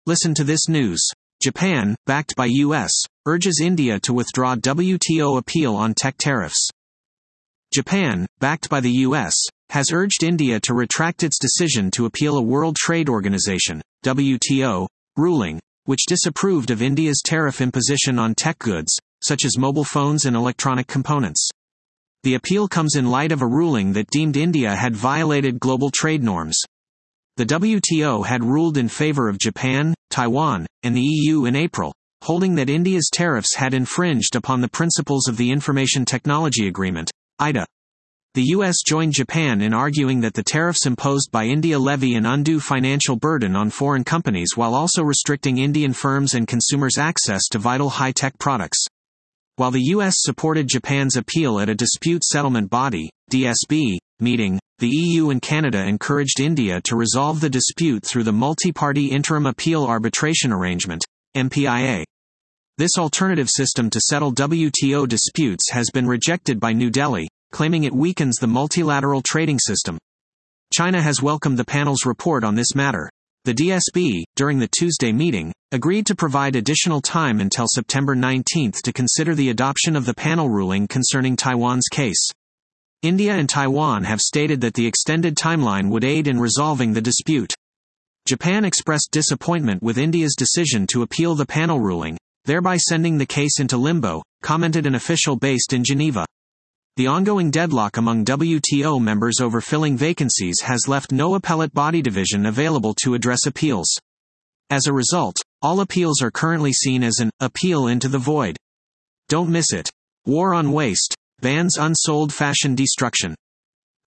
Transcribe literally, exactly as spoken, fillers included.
Listen to this news. Japan, backed by U S, urges India to withdraw W T O appeal on tech tariffs. Japan, backed by the U S, has urged India to retract its decision to appeal a World Trade Organization, W T O, ruling, which disapproved of India's tariff imposition on tech goods, such as mobile phones and electronic components. The appeal comes in light of a ruling that deemed India had violated global trade norms. The W T O had ruled in favor of Japan, Taiwan, and the E U in April, holding that India's tariffs had infringed upon the principles of the Information Technology Agreement, I T A. The U S joined Japan in arguing that the tariffs imposed by India levy an undue financial burden on foreign companies while also restricting Indian firms and consumers' access to vital high-tech products. While the U S supported Japan's appeal at a dispute settlement body, D S B, meeting, the E U and Canada encouraged India to resolve the dispute through the Multi-Party Interim Appeal Arbitration Arrangement, M P I A. This alternative system to settle W T O disputes has been rejected by New Delhi, claiming it weakens the multilateral trading system. China has welcomed the panel's report on this matter. The D S B, during the Tuesday meeting, agreed to provide additional time until September nineteenth to consider the adoption of the panel ruling concerning Taiwan's case. India and Taiwan have stated that the extended timeline would aid in resolving the dispute. Japan expressed disappointment with India's decision to appeal the panel ruling, thereby sending the case into limbo, commented an official based in Geneva. The ongoing deadlock among W T O members over filling vacancies has left no appellate body division available to address appeals. As a result, all appeals are currently seen as an appeal into the void. Don't miss it. War on waste bans unsold fashion destruction.